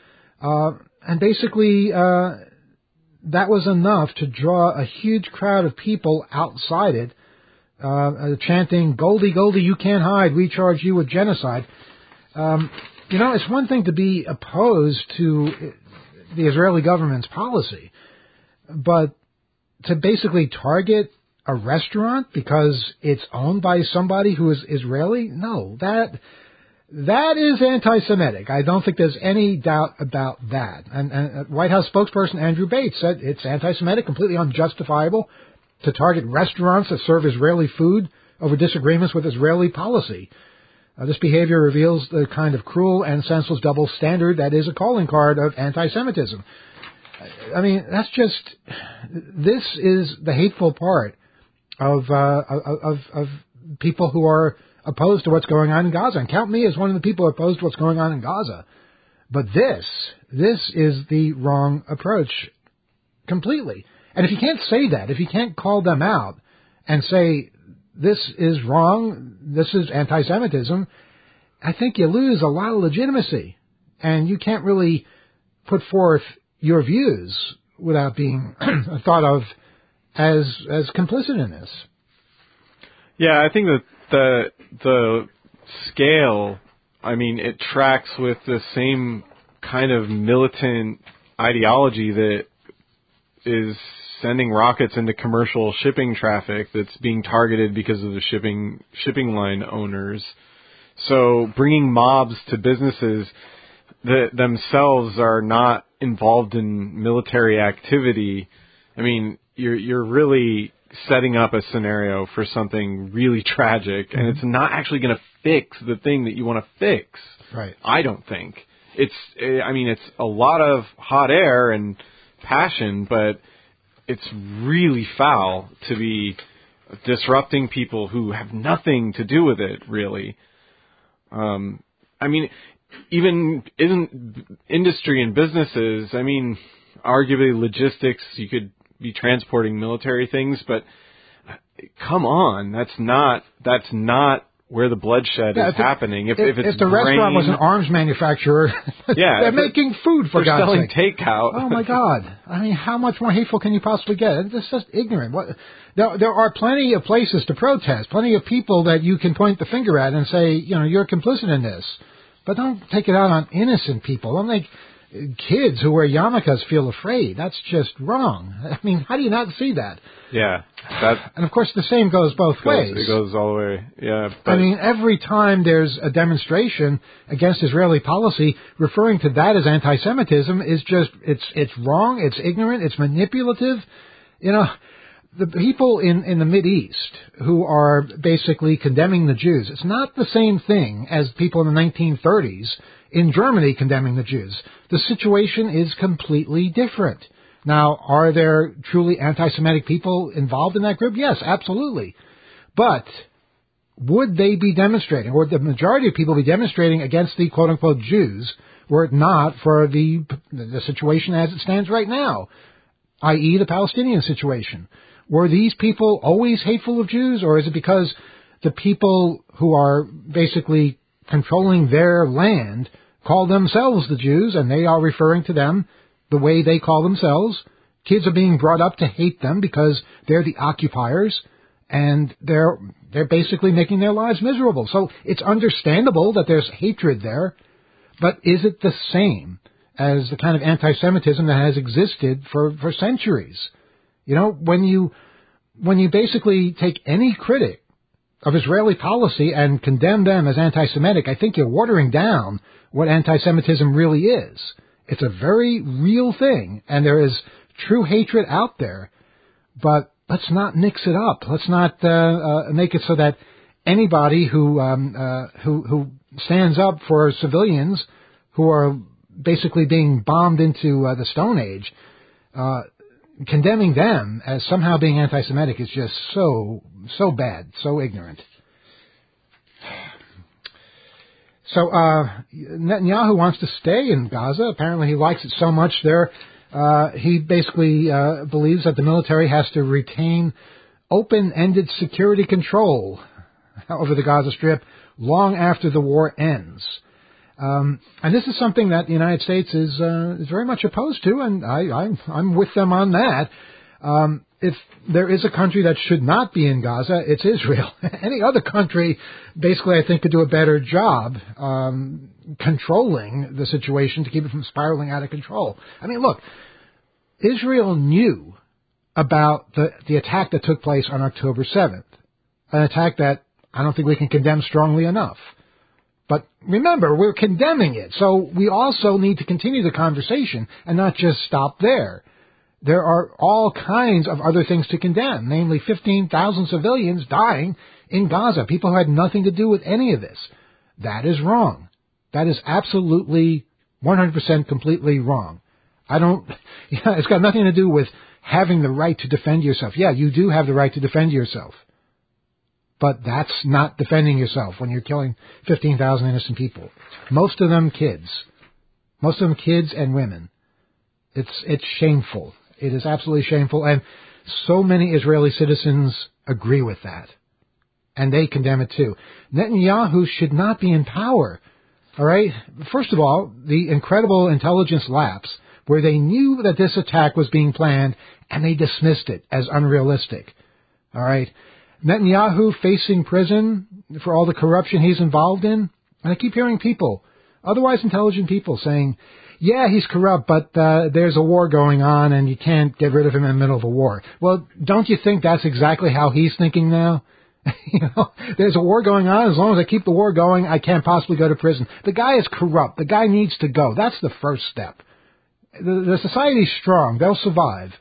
and basically. That was enough to draw a huge crowd of people outside it, chanting, "Goldie, Goldie, you can't hide. We charge you with genocide." It's one thing to be opposed to the Israeli government's policy, but to basically target a restaurant because it's owned by somebody who is Israeli, no, that is anti-Semitic. I don't think there's any doubt about that. And White House spokesperson Andrew Bates said it's anti-Semitic, completely unjustifiable to target restaurants that serve Israeli food over disagreements with Israeli policy. This behavior reveals the kind of cruel and senseless double standard that is a calling card of anti-Semitism. I mean, this is the hateful part of people who are opposed to what's going on in Gaza. And count me as one of the people opposed to what's going on in Gaza. But this is the wrong approach completely. And if you can't say that, if you can't call them out and say, this is wrong, this is anti-Semitism, I think you lose a lot of legitimacy. And you can't really put forth your views without being thought of as complicit in this. Yeah, I think that the scale, I mean, it tracks with the same kind of militant ideology that is sending rockets into commercial shipping traffic that's being targeted because of the shipping line owners. So bringing mobs to businesses that themselves are not involved in military activity, I mean, you're really setting up a scenario for something really tragic, and it's not actually going to fix the thing that you want to fix. Right. I don't think. It's a lot of hot air and passion, but it's really foul to be disrupting people who have nothing to do with it, really. Even isn't industry and businesses, arguably logistics, you could be transporting military things, but come on, that's not where the bloodshed is happening. If the restaurant was an arms manufacturer, they're making food for God's sake. They're selling takeout. Oh my God! How much more hateful can you possibly get? It's just ignorant. There are plenty of places to protest, plenty of people that you can point the finger at and say, you're complicit in this. But don't take it out on innocent people. Don't make kids who wear yarmulkes feel afraid. That's just wrong. How do you not see that? Yeah. And of course, the same goes both ways. It goes all the way. Yeah. But every time there's a demonstration against Israeli policy, referring to that as anti-Semitism is just, it's wrong, it's ignorant, it's manipulative. The people in the Mideast who are basically condemning the Jews, it's not the same thing as people in the 1930s in Germany condemning the Jews. The situation is completely different. Now, are there truly anti-Semitic people involved in that group? Yes, absolutely. But would they be demonstrating, or would the majority of people be demonstrating against the quote-unquote Jews were it not for the situation as it stands right now, i.e. the Palestinian situation? Were these people always hateful of Jews, or is it because the people who are basically controlling their land call themselves the Jews, and they are referring to them the way they call themselves? Kids are being brought up to hate them because they're the occupiers, and they're basically making their lives miserable. So it's understandable that there's hatred there, but is it the same as the kind of anti-Semitism that has existed for centuries? When you basically take any critic of Israeli policy and condemn them as anti-Semitic, I think you're watering down what anti-Semitism really is. It's a very real thing, and there is true hatred out there, but let's not mix it up. Let's not make it so that anybody who stands up for civilians who are basically being bombed into the Stone Age, condemning them as somehow being anti-Semitic is just so bad, so ignorant. So Netanyahu wants to stay in Gaza. Apparently he likes it so much there. He basically believes that the military has to retain open-ended security control over the Gaza Strip long after the war ends. And this is something that the United States is very much opposed to, and I'm with them on that. If there is a country that should not be in Gaza, it's Israel. Any other country, basically, I think, could do a better job controlling the situation to keep it from spiraling out of control. Look, Israel knew about the attack that took place on October 7th, an attack that I don't think we can condemn strongly enough. But remember, we're condemning it, so we also need to continue the conversation and not just stop there. There are all kinds of other things to condemn, namely 15,000 civilians dying in Gaza, people who had nothing to do with any of this. That is wrong. That is absolutely 100% completely wrong. It's got nothing to do with having the right to defend yourself. Yeah, you do have the right to defend yourself. But that's not defending yourself when you're killing 15,000 innocent people. Most of them kids. Most of them kids and women. It's shameful. It is absolutely shameful. And so many Israeli citizens agree with that. And they condemn it too. Netanyahu should not be in power. All right? First of all, the incredible intelligence lapse where they knew that this attack was being planned and they dismissed it as unrealistic. All right? Netanyahu facing prison for all the corruption he's involved in. And I keep hearing people, otherwise intelligent people, saying, yeah, he's corrupt, but there's a war going on and you can't get rid of him in the middle of a war. Well, don't you think that's exactly how he's thinking now? There's a war going on. As long as I keep the war going, I can't possibly go to prison. The guy is corrupt. The guy needs to go. That's the first step. The society's strong. They'll survive.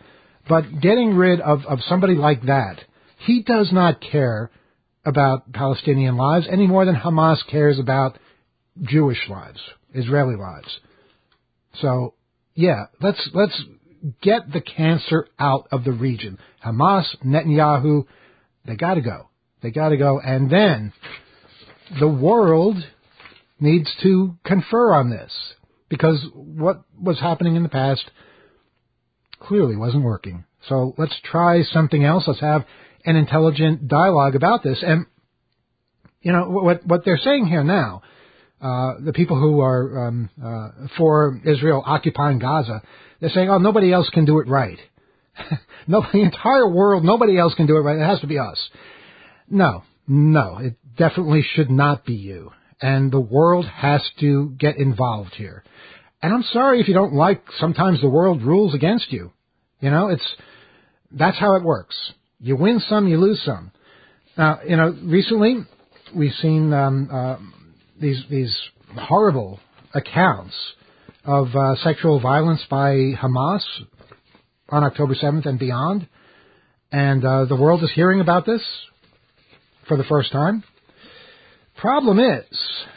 But getting rid of somebody like that, he does not care about Palestinian lives any more than Hamas cares about Jewish lives, Israeli lives. So, yeah, let's get the cancer out of the region. Hamas, Netanyahu, they got to go. They got to go. And then the world needs to confer on this, because what was happening in the past clearly wasn't working. So let's try something else. Let's have an intelligent dialogue about this. And, you know, what they're saying here now, the people who are for Israel occupying Gaza, they're saying, oh, nobody else can do it right. No, the entire world, nobody else can do it right. It has to be us. No, it definitely should not be you. And the world has to get involved here. And I'm sorry if you don't like, sometimes the world rules against you. You know, that's how it works. You win some, you lose some. Now, you know, recently we've seen these horrible accounts of sexual violence by Hamas on October 7th and beyond. And the world is hearing about this for the first time. Problem is,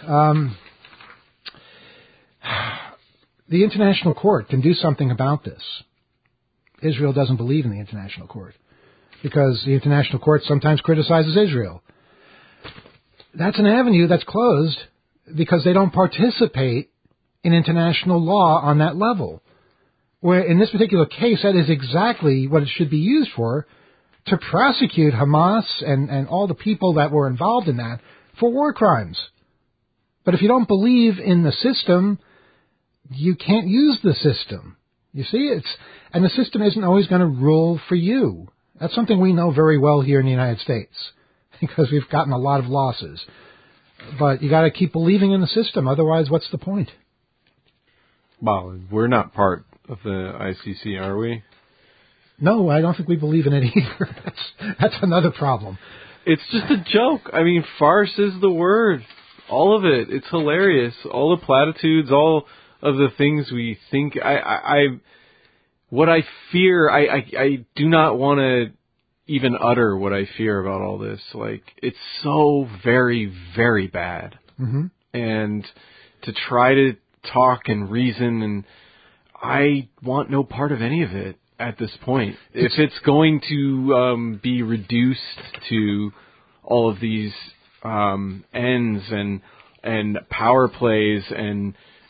the International Court can do something about this. Israel doesn't believe in the International Court because the International Court sometimes criticizes Israel. That's an avenue that's closed because they don't participate in international law on that level. Where in this particular case, that is exactly what it should be used for, to prosecute Hamas and all the people that were involved in that for war crimes. But if you don't believe in the system, you can't use the system. You see, and the system isn't always going to rule for you. That's something we know very well here in the United States because we've gotten a lot of losses. But you got to keep believing in the system. Otherwise, what's the point? Well, we're not part of the ICC, are we? No, I don't think we believe in it either. That's another problem. It's just a joke. I mean, farce is the word. All of it. It's hilarious. All the platitudes, all of the things we think. What I fear, I do not want to even utter what I fear about all this. Like, it's so very, very bad. Mm-hmm. And to try to talk and reason, and I want no part of any of it at this point. If it's going to be reduced to all of these ends and power plays and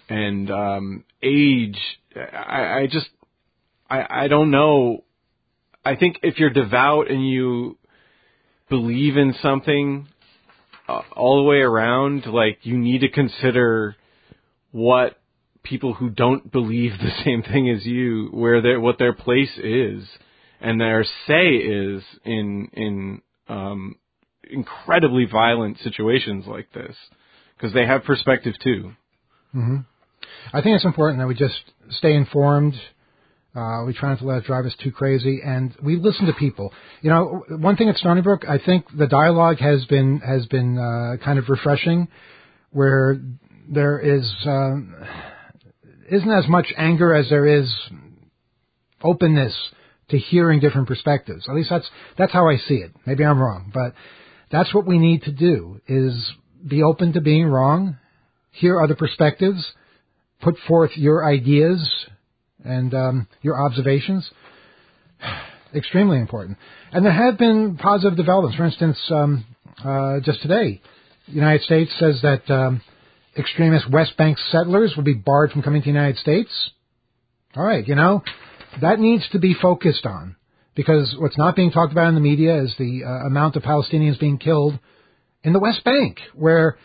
age, I don't know. I think if you're devout and you believe in something all the way around, like, you need to consider what people who don't believe the same thing as you, what their place is and their say is in incredibly violent situations like this, because they have perspective too. Mm-hmm. I think it's important that we just stay informed. We try not to let it drive us too crazy, and we listen to people. You know, one thing at Stony Brook, I think the dialogue has been kind of refreshing, where there isn't as much anger as there is openness to hearing different perspectives. At least that's how I see it. Maybe I'm wrong, but that's what we need to do, is be open to being wrong, hear other perspectives, put forth your ideas and your observations. Extremely important. And there have been positive developments. For instance, just today, the United States says that extremist West Bank settlers will be barred from coming to the United States. All right, you know, that needs to be focused on, because what's not being talked about in the media is the amount of Palestinians being killed in the West Bank, where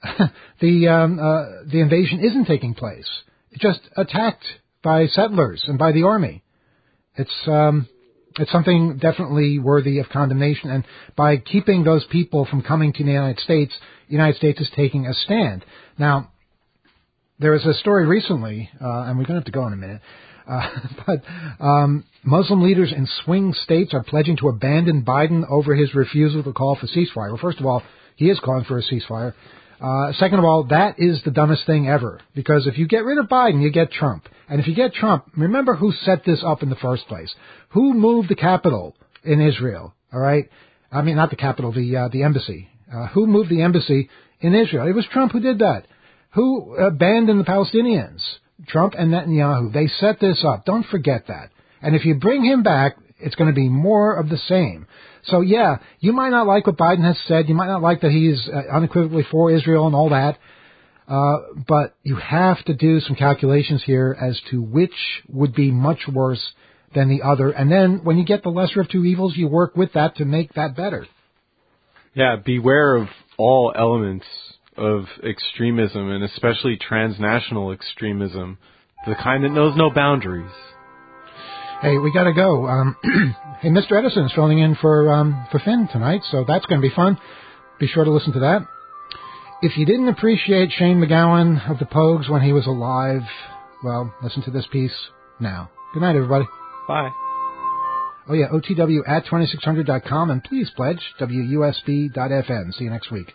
the invasion isn't taking place. It's just attacked by settlers and by the army. It's something definitely worthy of condemnation, and by keeping those people from coming to the United States is taking a stand. Now, there was a story recently, and we're going to have to go in a minute, but Muslim leaders in swing states are pledging to abandon Biden over his refusal to call for ceasefire. Well, first of all, he is calling for a ceasefire. Second of all, that is the dumbest thing ever, because if you get rid of Biden, you get Trump. And if you get Trump, remember who set this up in the first place. Who moved the capital in Israel, all right? I mean, not the capital, the embassy. Who moved the embassy in Israel? It was Trump who did that. Who abandoned the Palestinians? Trump and Netanyahu. They set this up. Don't forget that. And if you bring him back, it's going to be more of the same. So, yeah, you might not like what Biden has said. You might not like that he's unequivocally for Israel and all that. But you have to do some calculations here as to which would be much worse than the other. And then when you get the lesser of two evils, you work with that to make that better. Yeah, beware of all elements of extremism, and especially transnational extremism, the kind that knows no boundaries. Hey, we got to go. Hey, Mr. Edison is filling in for Finn tonight, so that's going to be fun. Be sure to listen to that. If you didn't appreciate Shane McGowan of the Pogues when he was alive, well, listen to this piece now. Good night, everybody. Bye. Oh, yeah, OTW at 2600.com, and please pledge WUSB.FM. See you next week.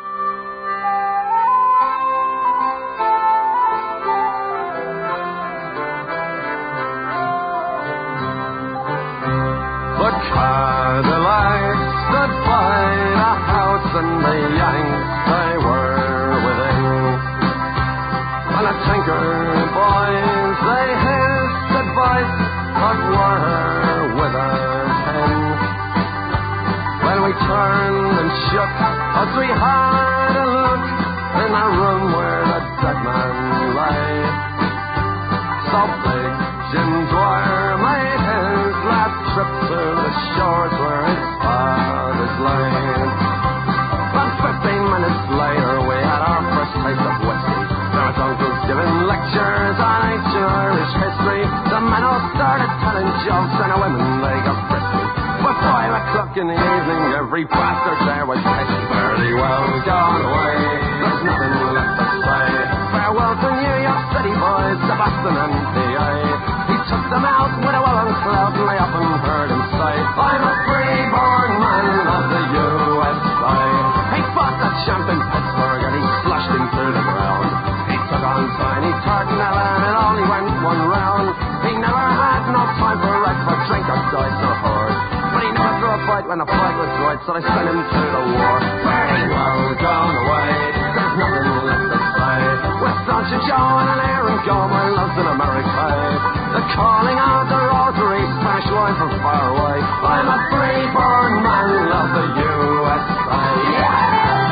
The Cadillacs stood by the house and the Yanks they were within. And the Tinker boys they hissed advice, but were with a pen. When we turned and shook as we had a look in the room where the dead man lay. So big Jim Dwyer made his last trip to the shores where his fathers lay. But 15 minutes later we had our first taste of whiskey. There was uncles giving lectures on ancient Irish history. The men all started telling jokes and the women they got frisky. By 5 o'clock in the evening every bastard there was pissed. Fairly well gone away, there's nothing left to say. Farewell to New York City boys, to Boston and PA. He took them out with a well-hung cloud and I often heard him say, I'm a free-born man of the USA. He fought that champ in Pittsburgh and he slashed him through the ground. He took on Tiny Tartanella and it only went one round. He never had no time for rest, for drink or dice or horde. But he never threw a fight when the fight was right, so they sent him to the war. Very well gone away, there's nothing left to say. With Sancho Joe and Aaron Gomer loves in America. The calling out the rosary, Spanish wine from far away. I'm a free-born man of the USA. Yeah!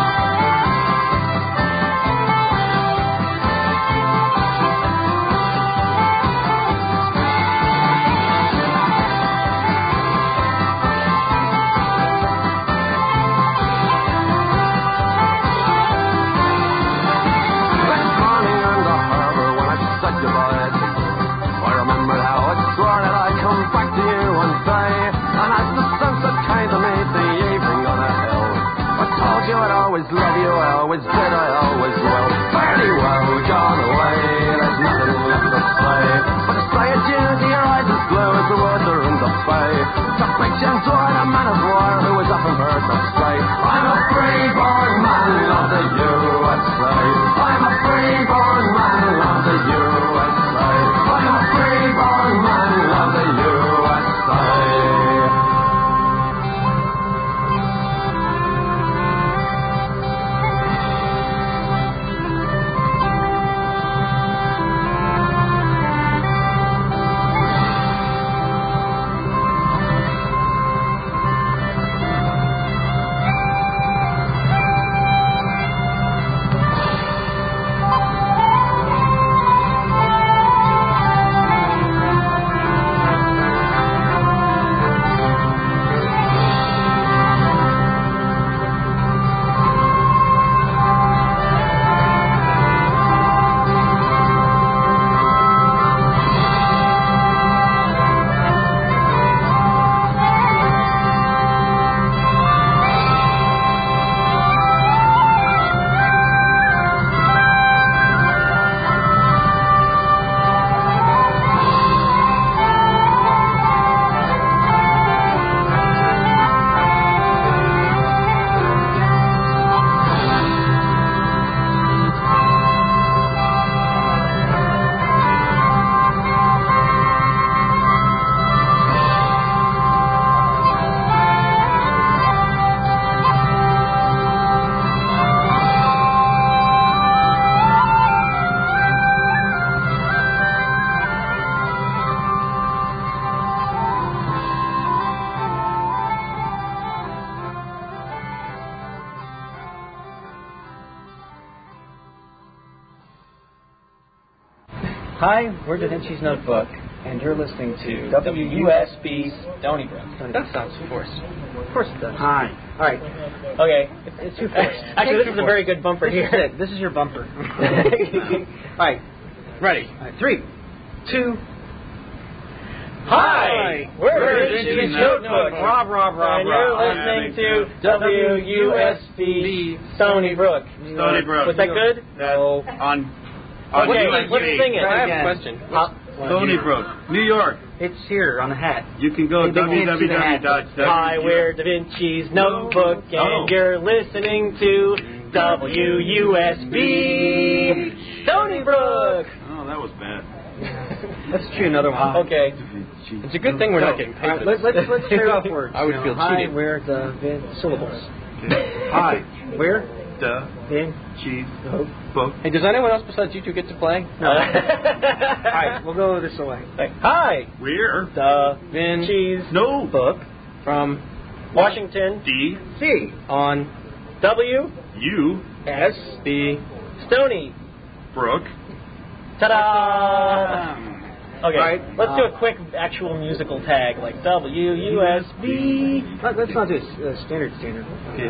Love you, I always did, I always will. Fairly well gone away, there's nothing left to say. But to say adieu to your eyes as blue as the water in the bay. To big Jim Dwyer, a man of war who was often heard to say, I'm a free-born man of the USA. I'm a free-born man of the USA. I'm a free-born man of the USA. Hi, we're Da Vinci's Notebook, and you're listening to WUSB Stony Brook. That sounds forced. Of course it does. Hi. All right. Okay. It's too forced. Actually, this is a very good bumper here. This is your bumper. All right. Ready. All right. 3, 2. Hi, we're Da Vinci's Notebook. Rob. And you're listening to WUSB Stony Brook. Stony Brook. Was that good? No. On Okay, USB. let's sing it. I have again. a question. Stony Brook, New York. It's here on the hat. You can go www. Hi, we're Da Vinci's Notebook, and you're listening to WUSB Stony Brook. Oh, that was bad. Let's try another one. Okay. It's a good thing we're not getting paid. Let's trade off words. I would feel Hi, cheated. we're the syllables. Okay. Hi, We're Da in Book. Hey, does anyone else besides you two get to play? No. All right, we'll go this way. Hi, We're Da Vinci's Notebook from Washington, D.C. on WUSB Stony Brook. Ta-da! Okay, Right. let's do a quick actual musical tag like WUSB. Let's not do standard. Okay.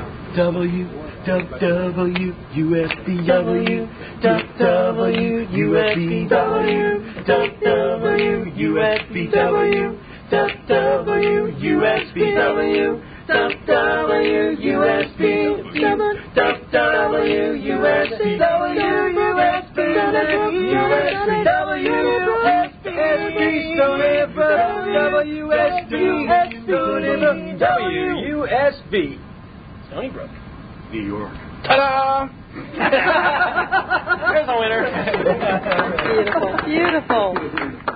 WUSB Stony Brook, New York. ta-da! There's a winner. Beautiful.